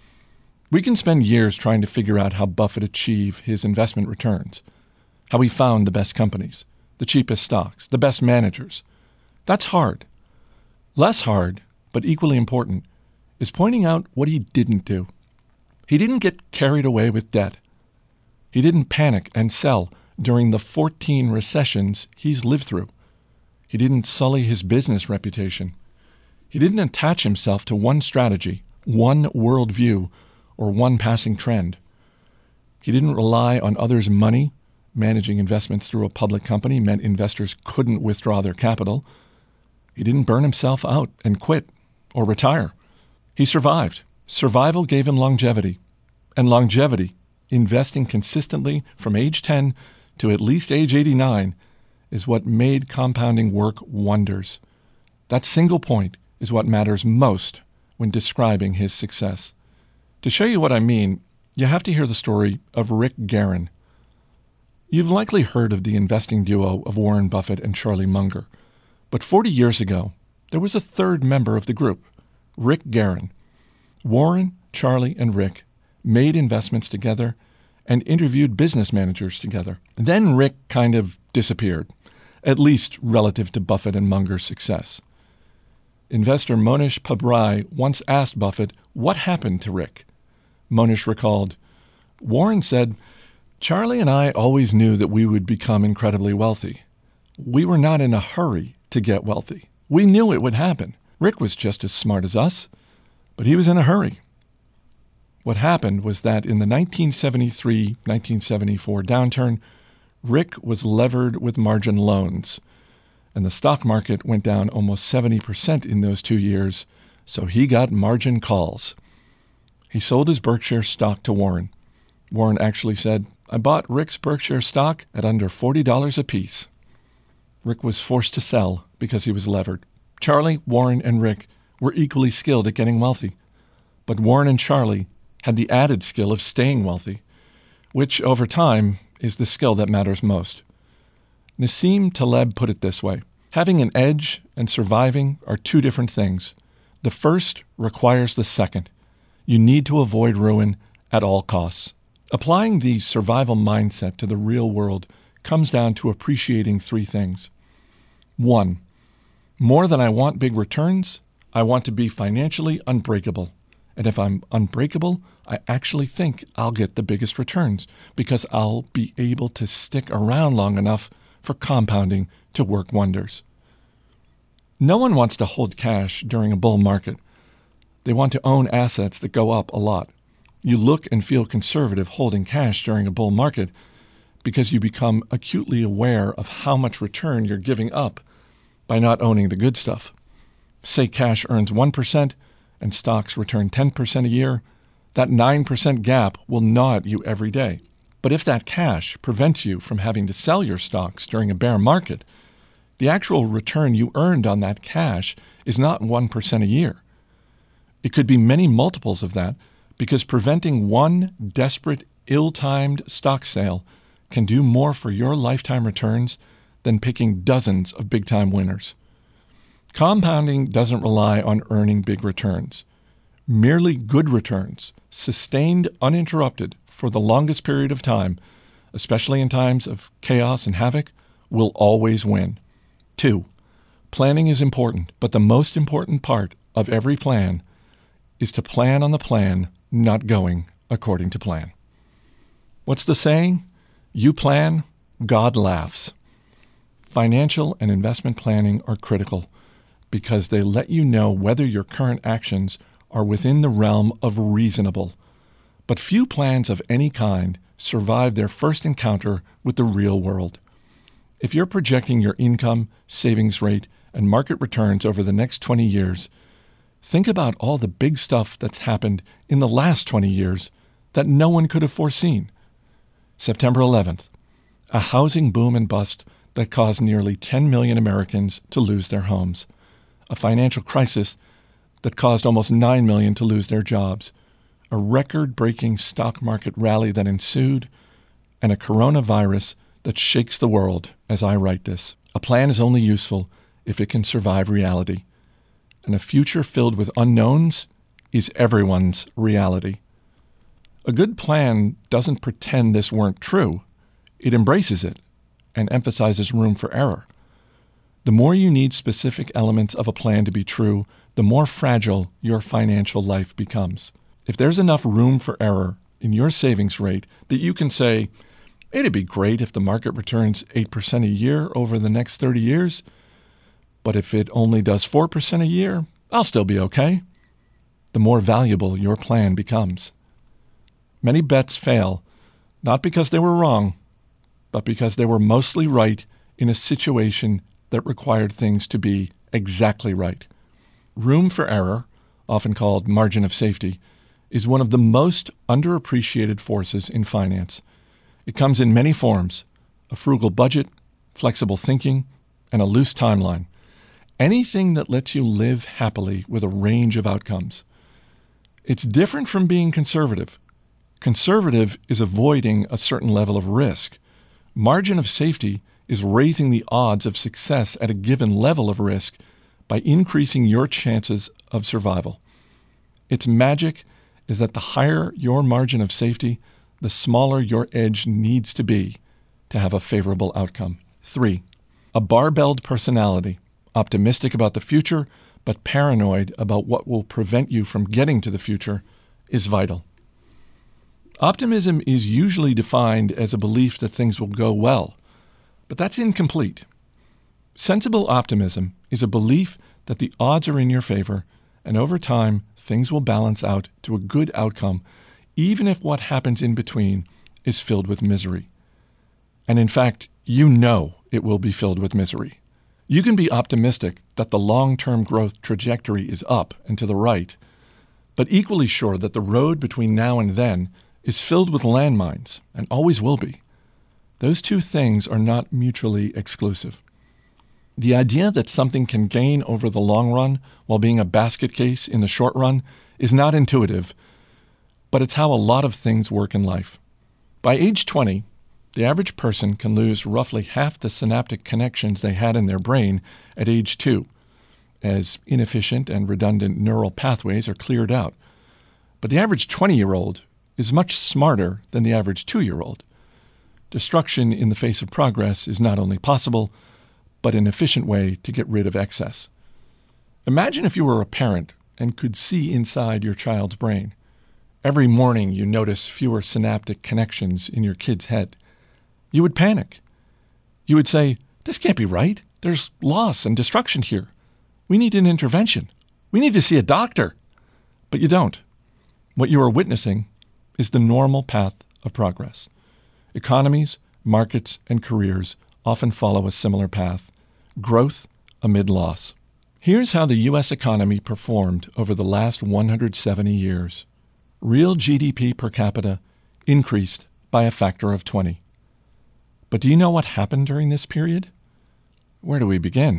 We can spend years trying to figure out how Buffett achieved his investment returns, how he found the best companies, the cheapest stocks, the best managers. That's hard. Less hard, but equally important, is pointing out what he didn't do. He didn't get carried away with debt. He didn't panic and sell during the fourteen recessions he's lived through. He didn't sully his business reputation. He didn't attach himself to one strategy, one worldview, or one passing trend. He didn't rely on others' money. Managing investments through a public company meant investors couldn't withdraw their capital. He didn't burn himself out and quit or retire. He survived. Survival gave him longevity. And longevity, investing consistently from age ten to at least age eighty-nine, is what made compounding work wonders. That single point is what matters most when describing his success. To show you what I mean, you have to hear the story of Rick Guerin. You've likely heard of the investing duo of Warren Buffett and Charlie Munger, but forty years ago, there was a third member of the group, Rick Guerin. Warren, Charlie, and Rick made investments together and interviewed business managers together. Then Rick kind of disappeared, at least relative to Buffett and Munger's success. Investor Monish Pabrai once asked Buffett what happened to Rick. Monish recalled, "Warren said, Charlie and I always knew that we would become incredibly wealthy. We were not in a hurry to get wealthy. We knew it would happen. Rick was just as smart as us, but he was in a hurry." What happened was that in the nineteen seventy-three nineteen seventy-four downturn, Rick was levered with margin loans, and the stock market went down almost seventy percent in those two years, so he got margin calls. He sold his Berkshire stock to Warren. Warren actually said, "I bought Rick's Berkshire stock at under forty dollars a piece." Rick was forced to sell because he was levered. Charlie, Warren, and Rick were equally skilled at getting wealthy, but Warren and Charlie had the added skill of staying wealthy, which over time is the skill that matters most. Nassim Taleb put it this way: having an edge and surviving are two different things. The first requires the second. You need to avoid ruin at all costs. Applying the survival mindset to the real world comes down to appreciating three things. One, more than I want big returns, I want to be financially unbreakable. And if I'm unbreakable, I actually think I'll get the biggest returns because I'll be able to stick around long enough for compounding to work wonders. No one wants to hold cash during a bull market. They want to own assets that go up a lot. You look and feel conservative holding cash during a bull market because you become acutely aware of how much return you're giving up by not owning the good stuff. Say cash earns one percent and stocks return ten percent a year, that nine percent gap will gnaw at you every day. But if that cash prevents you from having to sell your stocks during a bear market, the actual return you earned on that cash is not one percent a year. It could be many multiples of that, because preventing one desperate, ill-timed stock sale can do more for your lifetime returns than picking dozens of big-time winners. Compounding doesn't rely on earning big returns. Merely good returns, sustained uninterrupted for the longest period of time, especially in times of chaos and havoc, will always win. Two, planning is important, but the most important part of every plan is to plan on the plan not going according to plan. What's the saying? You plan, God laughs. Financial and investment planning are critical. because they let you know whether your current actions are within the realm of reasonable. But few plans of any kind survive their first encounter with the real world. If you're projecting your income, savings rate, and market returns over the next twenty years, think about all the big stuff that's happened in the last twenty years that no one could have foreseen. September eleventh, a housing boom and bust that caused nearly ten million Americans to lose their homes. A financial crisis that caused almost nine million to lose their jobs. A record-breaking stock market rally that ensued, and a coronavirus that shakes the world as I write this. A plan is only useful if it can survive reality. And a future filled with unknowns is everyone's reality. A good plan doesn't pretend this weren't true. It embraces it and emphasizes room for error. The more you need specific elements of a plan to be true, the more fragile your financial life becomes. If there's enough room for error in your savings rate that you can say, it'd be great if the market returns eight percent a year over the next thirty years, but if it only does four percent a year, I'll still be okay, the more valuable your plan becomes. Many bets fail, not because they were wrong, but because they were mostly right in a situation that required things to be exactly right. Room for error, often called margin of safety, is one of the most underappreciated forces in finance. It comes in many forms: a frugal budget, flexible thinking, and a loose timeline. Anything that lets you live happily with a range of outcomes. It's different from being conservative. Conservative is avoiding a certain level of risk. Margin of safety is raising the odds of success at a given level of risk by increasing your chances of survival. Its magic is that the higher your margin of safety, the smaller your edge needs to be to have a favorable outcome. Three, a barbelled personality, optimistic about the future, but paranoid about what will prevent you from getting to the future, is vital. Optimism is usually defined as a belief that things will go well, but that's incomplete. Sensible optimism is a belief that the odds are in your favor, and over time, things will balance out to a good outcome, even if what happens in between is filled with misery. And in fact, you know it will be filled with misery. You can be optimistic that the long-term growth trajectory is up and to the right, but equally sure that the road between now and then is filled with landmines, and always will be. Those two things are not mutually exclusive. The idea that something can gain over the long run while being a basket case in the short run is not intuitive, but it's how a lot of things work in life. By age twenty, the average person can lose roughly half the synaptic connections they had in their brain at age two, as inefficient and redundant neural pathways are cleared out. But the average twenty-year-old is much smarter than the average two-year-old. Destruction in the face of progress is not only possible, but an efficient way to get rid of excess. Imagine if you were a parent and could see inside your child's brain. Every morning you notice fewer synaptic connections in your kid's head. You would panic. You would say, "This can't be right. There's loss and destruction here. We need an intervention. We need to see a doctor." But you don't. What you are witnessing is the normal path of progress. Economies, markets, and careers often follow a similar path: growth amid loss. Here's how the U S economy performed over the last one hundred seventy years. Real G D P per capita increased by a factor of twenty. But do you know what happened during this period? Where do we begin?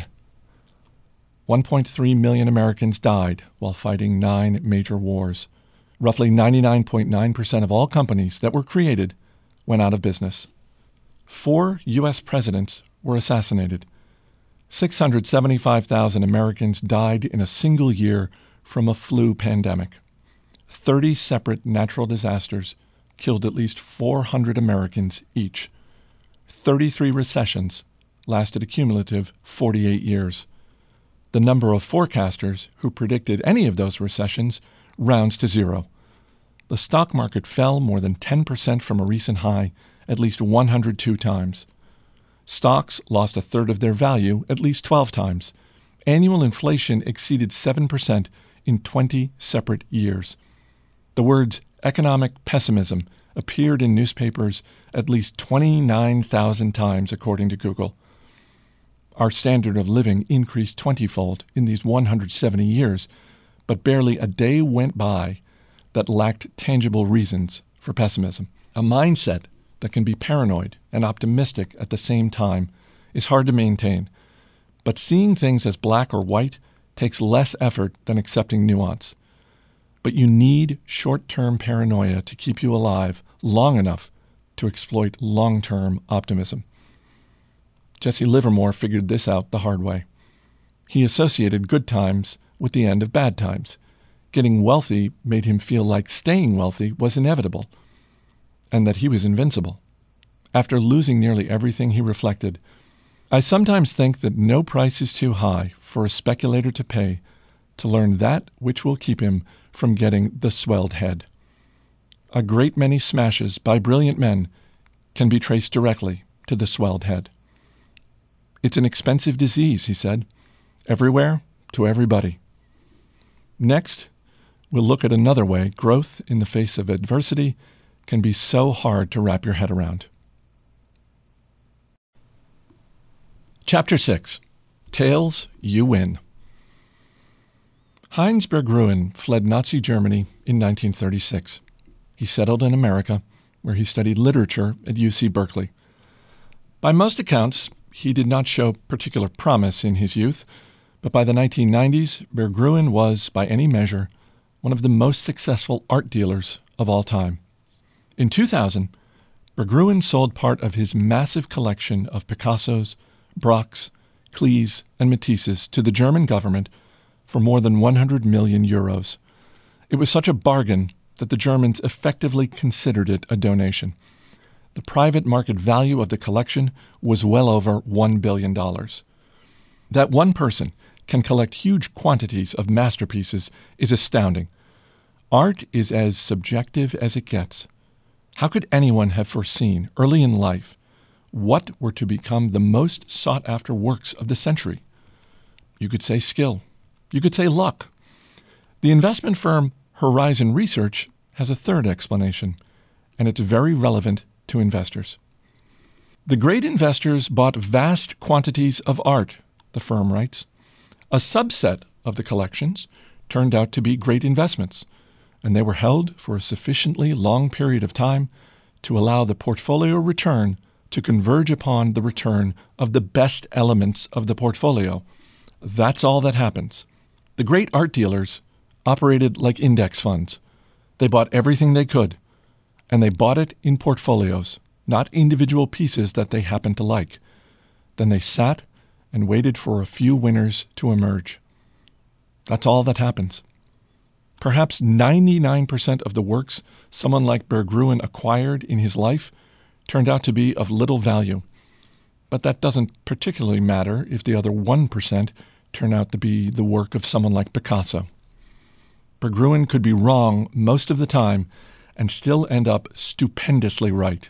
one point three million Americans died while fighting nine major wars. Roughly ninety-nine point nine percent of all companies that were created went out of business. Four U S presidents were assassinated. six hundred seventy-five thousand Americans died in a single year from a flu pandemic. thirty separate natural disasters killed at least four hundred Americans each. thirty-three recessions lasted a cumulative forty-eight years. The number of forecasters who predicted any of those recessions rounds to zero. The stock market fell more than ten percent from a recent high at least one hundred two times. Stocks lost a third of their value at least twelve times. annual inflation exceeded seven percent in twenty separate years. The words economic pessimism appeared in newspapers at least twenty-nine thousand times, according to Google. Our standard of living increased twenty-fold in these one hundred seventy years, but barely a day went by that lacked tangible reasons for pessimism. A mindset that can be paranoid and optimistic at the same time is hard to maintain, but seeing things as black or white takes less effort than accepting nuance. But you need short-term paranoia to keep you alive long enough to exploit long-term optimism. Jesse Livermore figured this out the hard way. He associated good times with the end of bad times. Getting wealthy made him feel like staying wealthy was inevitable, and that he was invincible. After losing nearly everything, he reflected, "I sometimes think that no price is too high for a speculator to pay to learn that which will keep him from getting the swelled head." A great many smashes by brilliant men can be traced directly to the swelled head. It's an expensive disease, he said, everywhere to everybody. Next, we'll look at another way growth in the face of adversity can be so hard to wrap your head around. Chapter six. Tails, You Win. Heinz Berggruen fled Nazi Germany in nineteen thirty-six. He settled in America, where he studied literature at U C Berkeley. By most accounts, he did not show particular promise in his youth, but by the nineteen nineties, Berggruen was, by any measure, one of the most successful art dealers of all time. In two thousand, Berggruen sold part of his massive collection of Picassos, Braques, Klees, and Matisses to the German government for more than one hundred million euros. It was such a bargain that the Germans effectively considered it a donation. The private market value of the collection was well over one billion dollars. That one person can collect huge quantities of masterpieces is astounding. Art is as subjective as it gets. How could anyone have foreseen, early in life, what were to become the most sought-after works of the century? You could say skill. You could say luck. The investment firm Horizon Research has a third explanation, and it's very relevant to investors. The great investors bought vast quantities of art, the firm writes. A subset of the collections turned out to be great investments, and they were held for a sufficiently long period of time to allow the portfolio return to converge upon the return of the best elements of the portfolio. That's all that happens. The great art dealers operated like index funds. They bought everything they could, and they bought it in portfolios, not individual pieces that they happened to like. Then they sat and waited for a few winners to emerge. That's all that happens. Perhaps ninety-nine percent of the works someone like Berggruen acquired in his life turned out to be of little value. But that doesn't particularly matter if the other one percent turn out to be the work of someone like Picasso. Berggruen could be wrong most of the time and still end up stupendously right.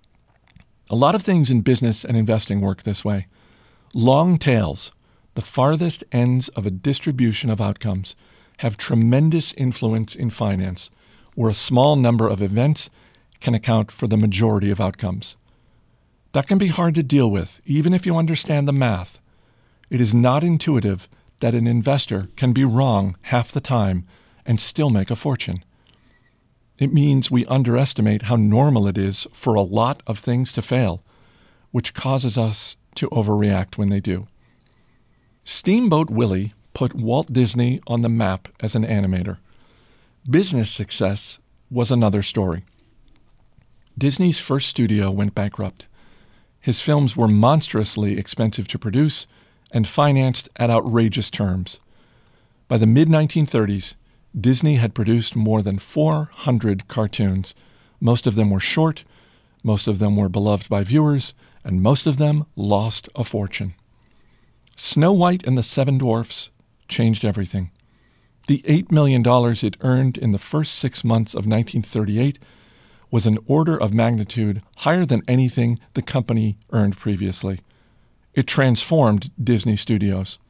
A lot of things in business and investing work this way. Long tails, the farthest ends of a distribution of outcomes, have tremendous influence in finance, where a small number of events can account for the majority of outcomes. That can be hard to deal with, even if you understand the math. It is not intuitive that an investor can be wrong half the time and still make a fortune. It means we underestimate how normal it is for a lot of things to fail, which causes us to overreact when they do. Steamboat Willie put Walt Disney on the map as an animator. Business success was another story. Disney's first studio went bankrupt. His films were monstrously expensive to produce and financed at outrageous terms. By the mid nineteen thirties, Disney had produced more than four hundred cartoons. Most of them were short, most of them were beloved by viewers, and most of them lost a fortune. Snow White and the Seven Dwarfs changed everything. The eight million dollars it earned in the first six months of nineteen thirty-eight was an order of magnitude higher than anything the company earned previously. It transformed Disney Studios.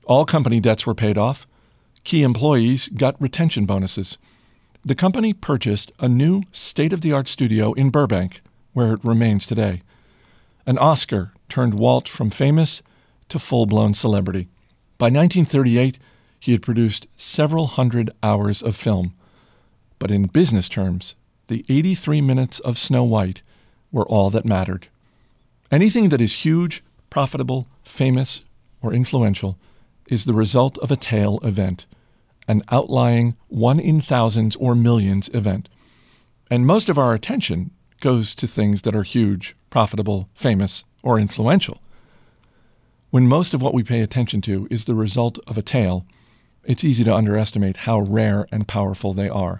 All company debts were paid off. Key employees got retention bonuses. The company purchased a new state-of-the-art studio in Burbank, where it remains today. An Oscar turned Walt from famous to full-blown celebrity. By nineteen thirty-eight, he had produced several hundred hours of film. But in business terms, the eighty-three minutes of Snow White were all that mattered. Anything that is huge, profitable, famous, or influential is the result of a tail event, an outlying one in thousands or millions event. And most of our attention goes to things that are huge, profitable, famous, or influential. When most of what we pay attention to is the result of a tail, it's easy to underestimate how rare and powerful they are.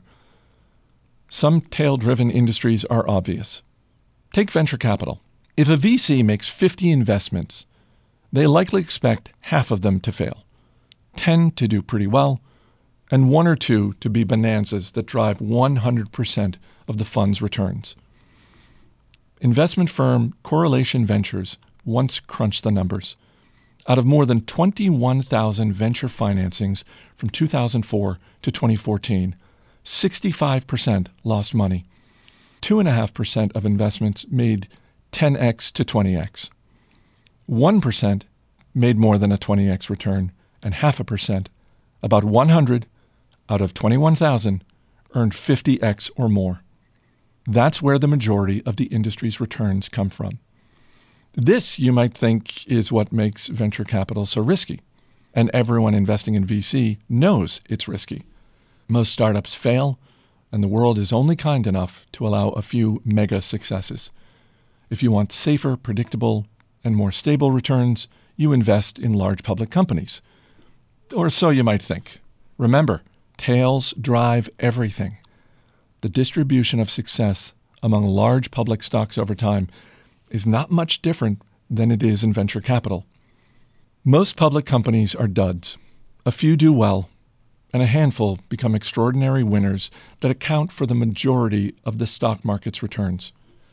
Some tail-driven industries are obvious. Take venture capital. If a V C makes fifty investments, they likely expect half of them to fail, ten to do pretty well, and one or two to be bonanzas that drive one hundred percent of the fund's returns. Investment firm Correlation Ventures once crunched the numbers. Out of more than twenty-one thousand venture financings from two thousand four to twenty fourteen, sixty-five percent lost money. two point five percent of investments made ten x to twenty x. one percent made more than a twenty x return, and half a percent, about one hundred out of twenty-one thousand, earned fifty x or more. That's where the majority of the industry's returns come from. This, you might think, is what makes venture capital so risky, and everyone investing in V C knows it's risky. Most startups fail, and the world is only kind enough to allow a few mega successes. If you want safer, predictable, and more stable returns, you invest in large public companies. Or so you might think. Remember, tails drive everything. The distribution of success among large public stocks over time is not much different than it is in venture capital. Most public companies are duds. A few do well, and a handful become extraordinary winners that account for the majority of the stock market's returns.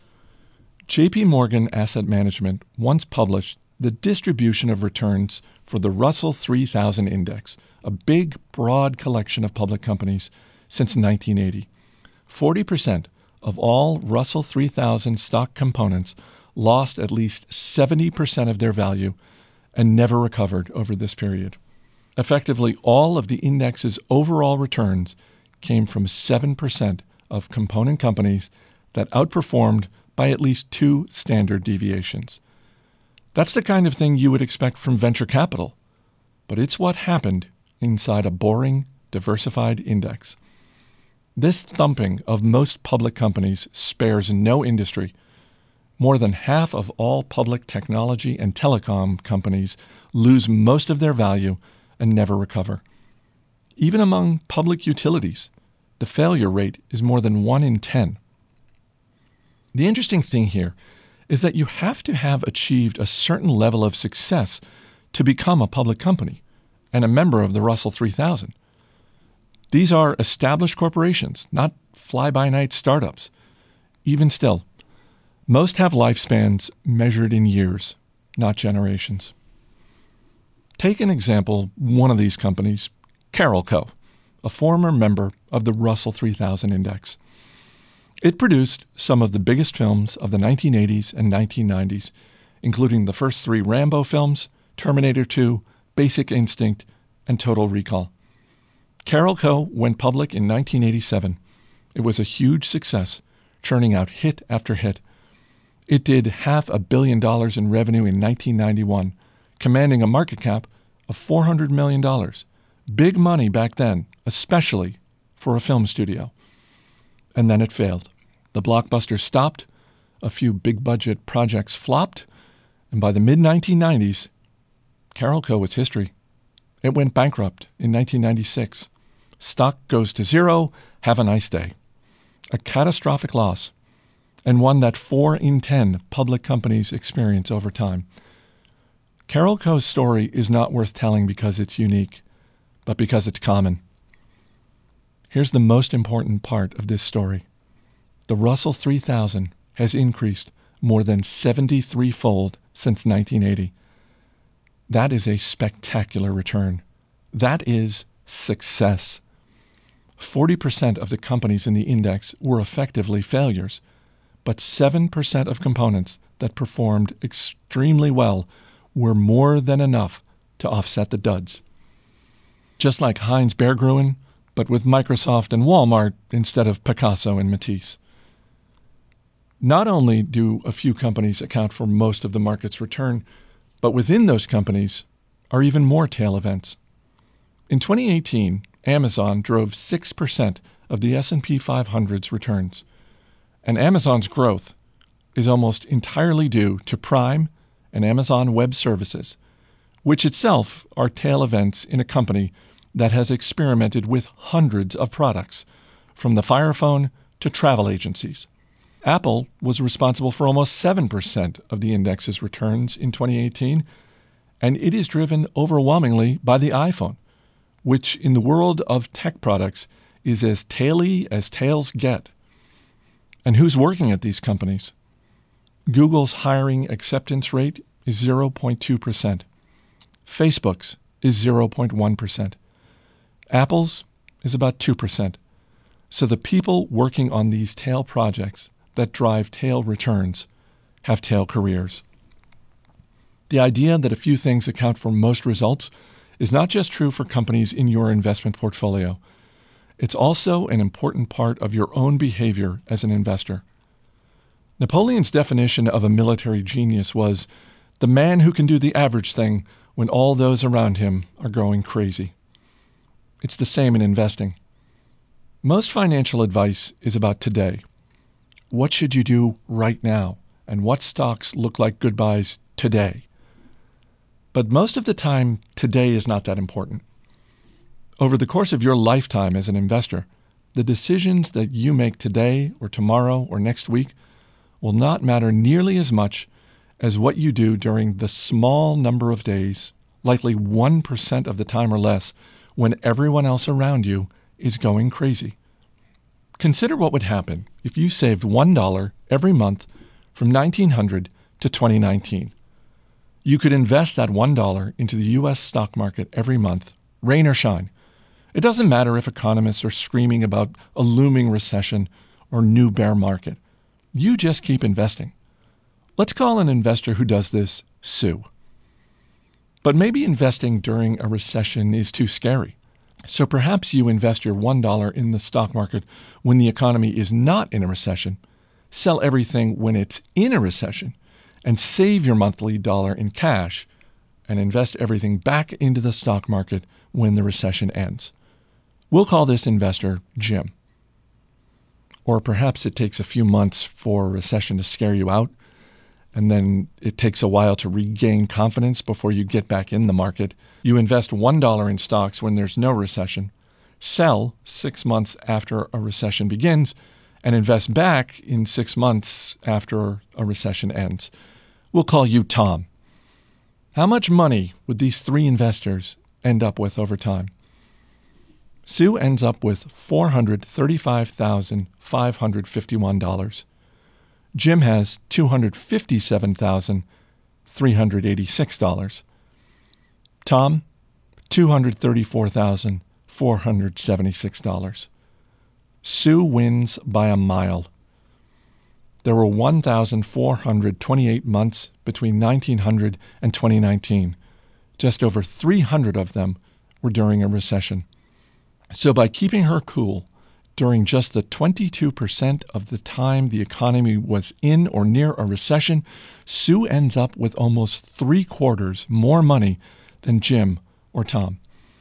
J P Morgan Asset Management once published the distribution of returns for the Russell three thousand Index, a big, broad collection of public companies, since nineteen eighty. forty percent of all Russell three thousand stock components lost at least seventy percent of their value and never recovered over this period. Effectively, all of the index's overall returns came from seven percent of component companies that outperformed by at least two standard deviations. That's the kind of thing you would expect from venture capital, but it's what happened inside a boring, diversified index. This thumping of most public companies spares no industry. More than half of all public technology and telecom companies lose most of their value and never recover. Even among public utilities, the failure rate is more than one in ten. The interesting thing here is that you have to have achieved a certain level of success to become a public company and a member of the Russell three thousand. These are established corporations, not fly-by-night startups. Even still, most have lifespans measured in years, not generations. Take an example, one of these companies, Carol Co., a former member of the Russell three thousand Index. It produced some of the biggest films of the nineteen eighties and nineteen nineties, including the first three Rambo films, Terminator two, Basic Instinct, and Total Recall. Carol Co. went public in nineteen eighty-seven. It was a huge success, churning out hit after hit. It did half a billion dollars in revenue in nineteen ninety-one, commanding a market cap of four hundred million dollars. Big money back then, especially for a film studio. And then it failed. The blockbuster stopped, a few big-budget projects flopped, and by the mid nineteen nineties, Carol Co. was history. It went bankrupt in nineteen ninety-six. Stock goes to zero, have a nice day. A catastrophic loss, and one that four in ten public companies experience over time. Carol Co.'s story is not worth telling because it's unique, but because it's common. Here's the most important part of this story. The Russell three thousand has increased more than seventy-three fold since nineteen eighty. That is a spectacular return. That is success. forty percent of the companies in the index were effectively failures, but seven percent of components that performed extremely well were more than enough to offset the duds. Just like Heinz Berggruen, but with Microsoft and Walmart instead of Picasso and Matisse. Not only do a few companies account for most of the market's return, but within those companies are even more tail events. In twenty eighteen, Amazon drove six percent of the S and P five hundred's returns, and Amazon's growth is almost entirely due to Prime and Amazon Web Services, which itself are tail events in a company that has experimented with hundreds of products, from the Fire Phone to travel agencies. Apple was responsible for almost seven percent of the index's returns in twenty eighteen, and it is driven overwhelmingly by the iPhone, which in the world of tech products is as taily as tails get. And who's working at these companies? Google's hiring acceptance rate is zero point two percent. Facebook's is zero point one percent. Apple's is about two percent. So the people working on these tail projects that drive tail returns have tail careers. The idea that a few things account for most results is not just true for companies in your investment portfolio. It's also an important part of your own behavior as an investor. Napoleon's definition of a military genius was the man who can do the average thing when all those around him are going crazy. It's the same in investing. Most financial advice is about today. What should you do right now? And what stocks look like good buys today? But most of the time, today is not that important. Over the course of your lifetime as an investor, the decisions that you make today or tomorrow or next week will not matter nearly as much as what you do during the small number of days, likely one percent of the time or less, when everyone else around you is going crazy. Consider what would happen if you saved one dollar every month from nineteen hundred to twenty nineteen. You could invest that one dollar into the U S stock market every month, rain or shine. It doesn't matter if economists are screaming about a looming recession or new bear market. You just keep investing. Let's call an investor who does this Sue. But maybe investing during a recession is too scary. So perhaps you invest your one dollar in the stock market when the economy is not in a recession, sell everything when it's in a recession, and save your monthly dollar in cash and invest everything back into the stock market when the recession ends. We'll call this investor Jim. Or perhaps it takes a few months for a recession to scare you out, and then it takes a while to regain confidence before you get back in the market. You invest one dollar in stocks when there's no recession, sell six months after a recession begins, and invest back in six months after a recession ends. We'll call you Tom. How much money would these three investors end up with over time? Sue ends up with four hundred thirty-five thousand five hundred fifty-one dollars. Jim has two hundred fifty-seven thousand three hundred eighty-six dollars. Tom, two hundred thirty-four thousand four hundred seventy-six dollars. Sue wins by a mile. There were one thousand four hundred twenty-eight months between nineteen hundred and twenty nineteen. Just over three hundred of them were during a recession. So by keeping her cool during just the twenty-two percent of the time the economy was in or near a recession, Sue ends up with almost three quarters more money than Jim or Tom.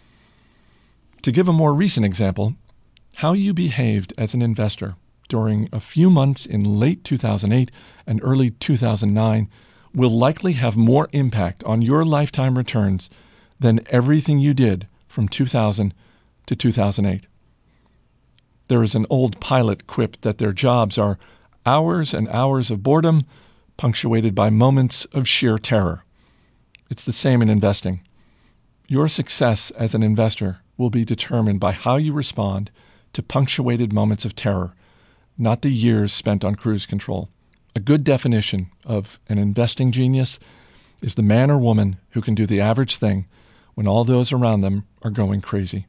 To give a more recent example, how you behaved as an investor during a few months in late two thousand eight and early two thousand nine will likely have more impact on your lifetime returns than everything you did from two thousand to two thousand eight. There is an old pilot quip that their jobs are hours and hours of boredom punctuated by moments of sheer terror. It's the same in investing. Your success as an investor will be determined by how you respond to punctuated moments of terror, not the years spent on cruise control. A good definition of an investing genius is the man or woman who can do the average thing when all those around them are going crazy.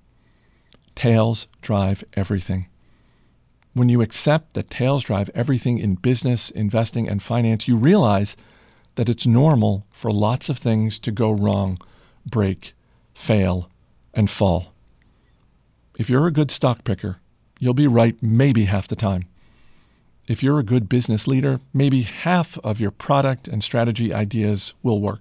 Tails drive everything. When you accept that tails drive everything in business, investing, and finance, you realize that it's normal for lots of things to go wrong, break, fail, and fall. If you're a good stock picker, you'll be right maybe half the time. If you're a good business leader, maybe half of your product and strategy ideas will work.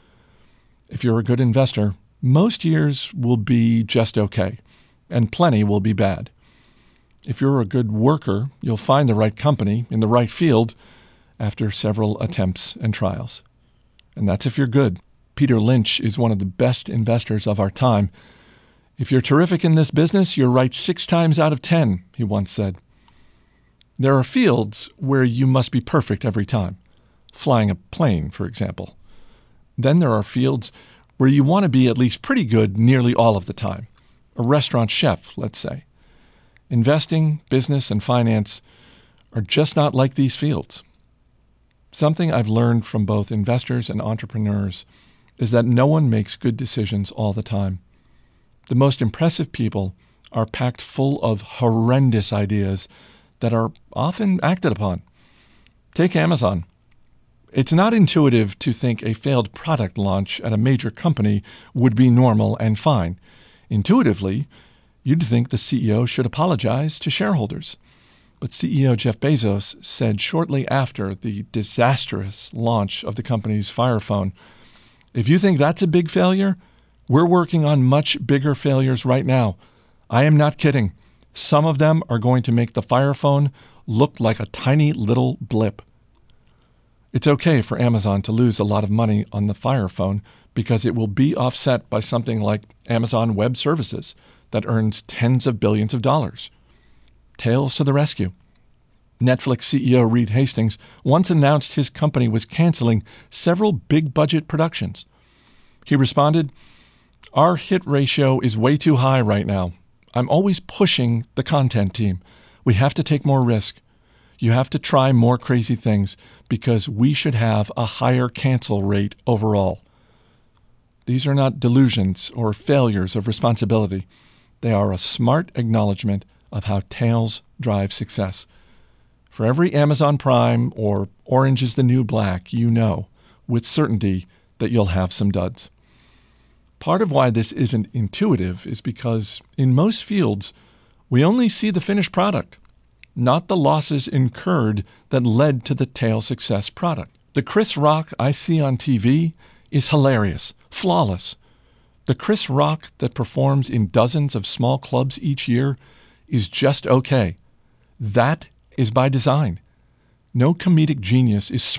If you're a good investor, most years will be just okay, and plenty will be bad. If you're a good worker, you'll find the right company in the right field after several attempts and trials. And that's if you're good. Peter Lynch is one of the best investors of our time. If you're terrific in this business, you're right six times out of ten, he once said. There are fields where you must be perfect every time. Flying a plane, for example. Then there are fields where you want to be at least pretty good nearly all of the time. A restaurant chef, let's say. Investing, business, and finance are just not like these fields. Something I've learned from both investors and entrepreneurs is that no one makes good decisions all the time. The most impressive people are packed full of horrendous ideas that are often acted upon. Take Amazon. It's not intuitive to think a failed product launch at a major company would be normal and fine. Intuitively, you'd think the C E O should apologize to shareholders. But C E O Jeff Bezos said shortly after the disastrous launch of the company's Fire Phone, "If you think that's a big failure, we're working on much bigger failures right now. I am not kidding. Some of them are going to make the Fire Phone look like a tiny little blip." It's okay for Amazon to lose a lot of money on the Fire Phone because it will be offset by something like Amazon Web Services that earns tens of billions of dollars. Tails to the rescue. Netflix C E O Reed Hastings once announced his company was canceling several big-budget productions. He responded, "Our hit ratio is way too high right now. I'm always pushing the content team. We have to take more risk. You have to try more crazy things because we should have a higher cancel rate overall." These are not delusions or failures of responsibility. They are a smart acknowledgement of how tails drive success. For every Amazon Prime or Orange is the New Black, you know with certainty that you'll have some duds. Part of why this isn't intuitive is because in most fields, we only see the finished product, not the losses incurred that led to the tail success product. The Chris Rock I see on T V is hilarious, flawless. The Chris Rock that performs in dozens of small clubs each year is just okay. That is by design. No comedic genius is